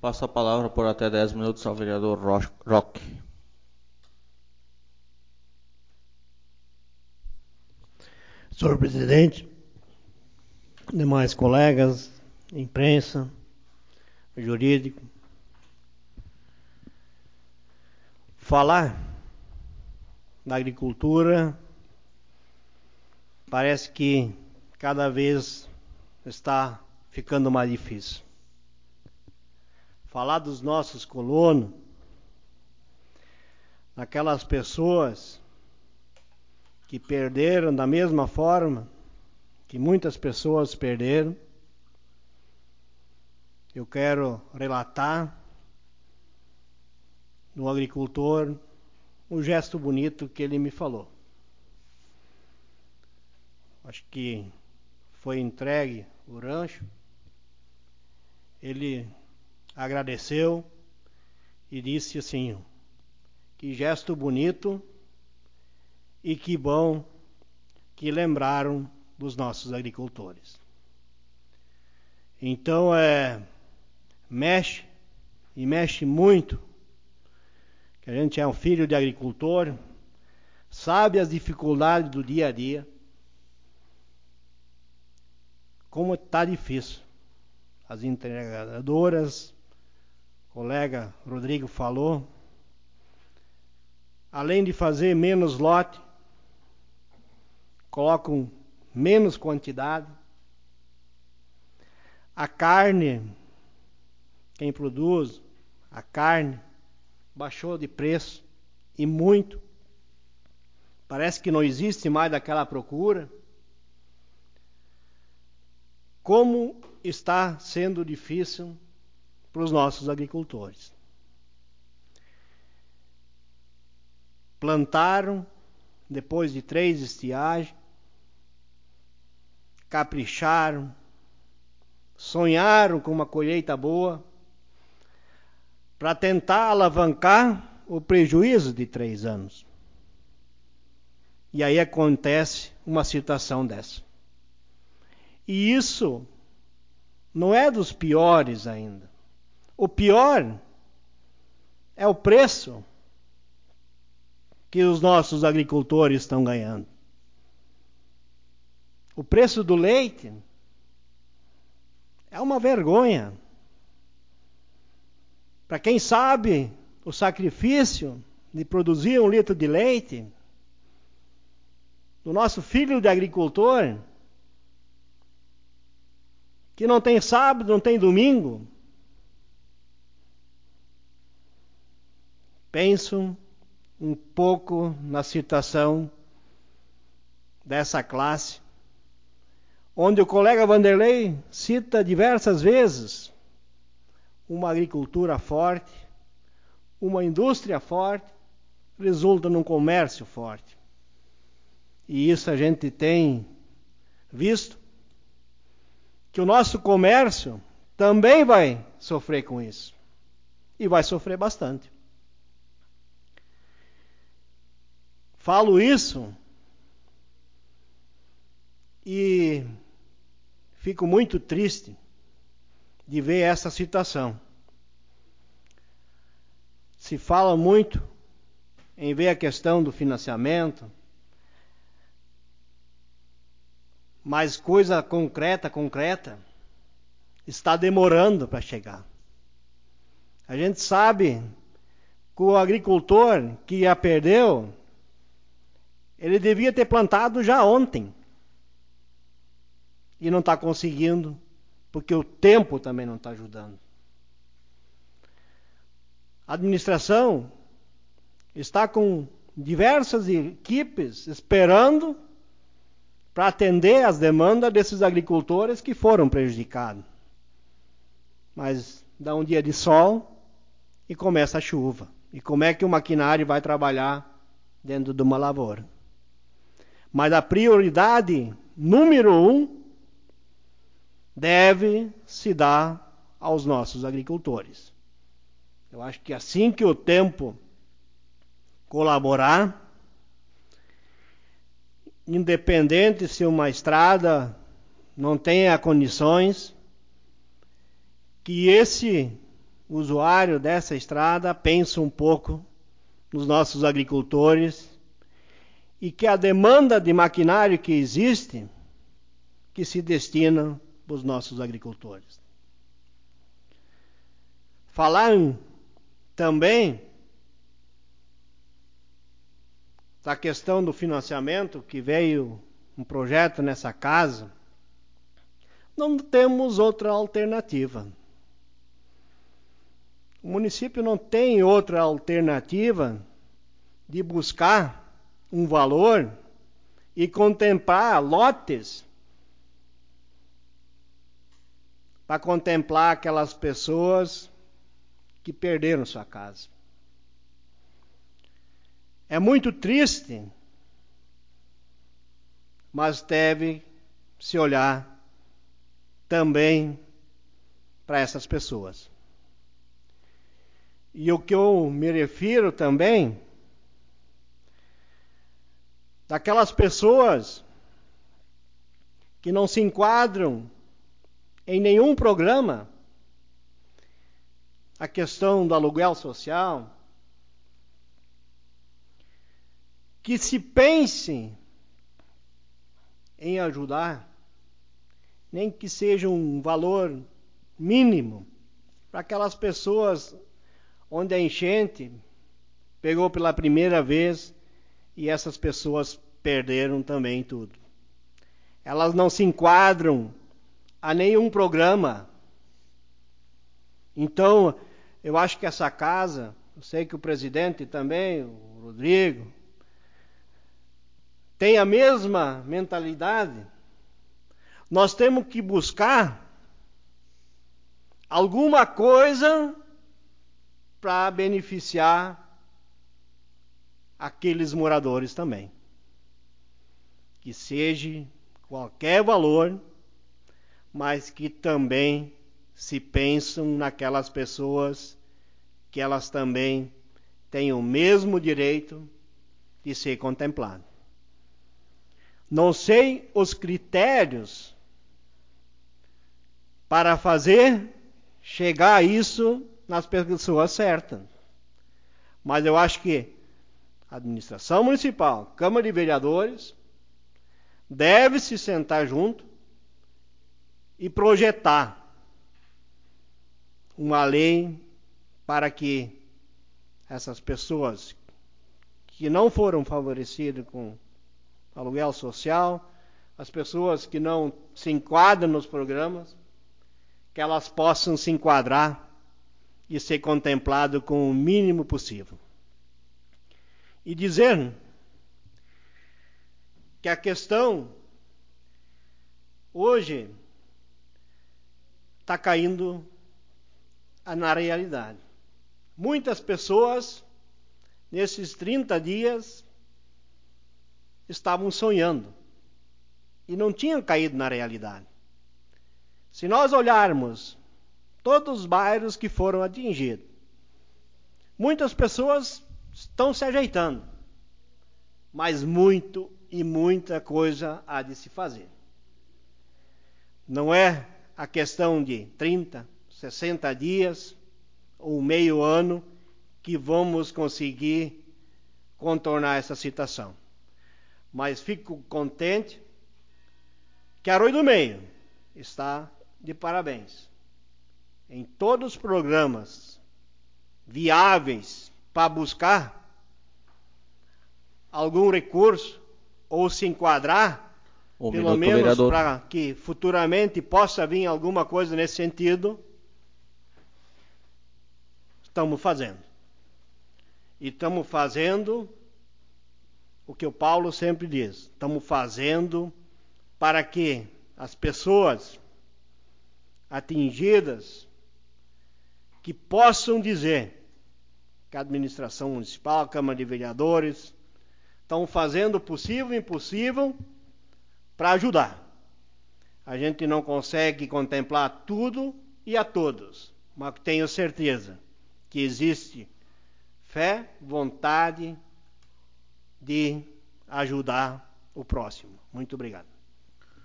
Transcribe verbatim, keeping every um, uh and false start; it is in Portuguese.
Passo a palavra por até dez minutos ao vereador Ro- Roque. Senhor presidente, demais colegas, imprensa, jurídico, falar da agricultura parece que cada vez está ficando mais difícil. Falar dos nossos colonos, daquelas pessoas que perderam da mesma forma que muitas pessoas perderam, eu quero relatar no agricultor o gesto bonito que ele me falou. Acho que foi entregue o rancho, ele agradeceu e disse assim: que gesto bonito e que bom que lembraram dos nossos agricultores. Então, é, mexe, e mexe muito, que a gente é um filho de agricultor, sabe as dificuldades do dia a dia, como está difícil. As entregadoras, o colega Rodrigo falou, além de fazer menos lote, colocam menos quantidade. A carne, quem produz a carne, baixou de preço, e muito. Parece que não existe mais daquela procura. Como está sendo difícil para os nossos agricultores. Plantaram, depois de três estiagens, capricharam, sonharam com uma colheita boa, para tentar alavancar o prejuízo de três anos. E aí acontece uma situação dessa. E isso não é dos piores ainda. O pior é o preço que os nossos agricultores estão ganhando. O preço do leite é uma vergonha. Para quem sabe o sacrifício de produzir um litro de leite, do nosso filho de agricultor, que não tem sábado, não tem domingo, penso um pouco na situação dessa classe, onde o colega Vanderlei cita diversas vezes uma agricultura forte, uma indústria forte, resulta num comércio forte. E isso a gente tem visto, que o nosso comércio também vai sofrer com isso. E vai sofrer bastante. Falo isso e fico muito triste de ver essa situação. Se fala muito em ver a questão do financiamento, mas coisa concreta, concreta, está demorando para chegar. A gente sabe que o agricultor que já perdeu, ele devia ter plantado já ontem. E não está conseguindo, porque o tempo também não está ajudando. A administração está com diversas equipes esperando para atender as demandas desses agricultores que foram prejudicados. Mas dá um dia de sol e começa a chuva. E como é que o maquinário vai trabalhar dentro de uma lavoura? Mas a prioridade número um deve se dar aos nossos agricultores. Eu acho que assim que o tempo colaborar, independente se uma estrada não tenha condições, que esse usuário dessa estrada pense um pouco nos nossos agricultores e que a demanda de maquinário que existe, que se destina para os nossos agricultores. Falar também da questão do financiamento, que veio um projeto nessa casa, não temos outra alternativa. O município não tem outra alternativa de buscar um valor e contemplar lotes para contemplar aquelas pessoas que perderam sua casa. É muito triste, mas deve se olhar também para essas pessoas. E o que eu me refiro também, daquelas pessoas que não se enquadram em nenhum programa, a questão do aluguel social, que se pense em ajudar, nem que seja um valor mínimo, para aquelas pessoas onde a enchente pegou pela primeira vez e essas pessoas perderam também tudo. Elas não se enquadram a nenhum programa. Então, eu acho que essa casa, eu sei que o presidente também, o Rodrigo, tem a mesma mentalidade. Nós temos que buscar alguma coisa para beneficiar aqueles moradores também. Que seja qualquer valor, mas que também se pensam naquelas pessoas que elas também têm o mesmo direito de ser contempladas. Não sei os critérios para fazer chegar a isso nas pessoas certas, mas eu acho que a administração municipal, Câmara de Vereadores, deve se sentar junto e projetar uma lei para que essas pessoas que não foram favorecidas com aluguel social, as pessoas que não se enquadram nos programas, que elas possam se enquadrar e ser contemplado com o mínimo possível. E dizer que a questão hoje está caindo na realidade. Muitas pessoas, nesses trinta dias, estavam sonhando e não tinham caído na realidade. Se nós olharmos todos os bairros que foram atingidos, muitas pessoas estão se ajeitando, mas muito e muita coisa há de se fazer. Não é a questão de trinta, sessenta dias ou meio ano que vamos conseguir contornar essa situação. Mas fico contente que Arroio do Meio está de parabéns em todos os programas viáveis para buscar algum recurso ou se enquadrar, Um pelo minuto, menos vereador. para que futuramente possa vir alguma coisa nesse sentido. Estamos fazendo. E estamos fazendo o que o Paulo sempre diz. Estamos fazendo para que as pessoas atingidas que possam dizer que a administração municipal, a Câmara de Vereadores, estão fazendo o possível e o impossível para ajudar. A gente não consegue contemplar tudo e a todos, mas tenho certeza que existe fé, vontade de ajudar o próximo. Muito obrigado.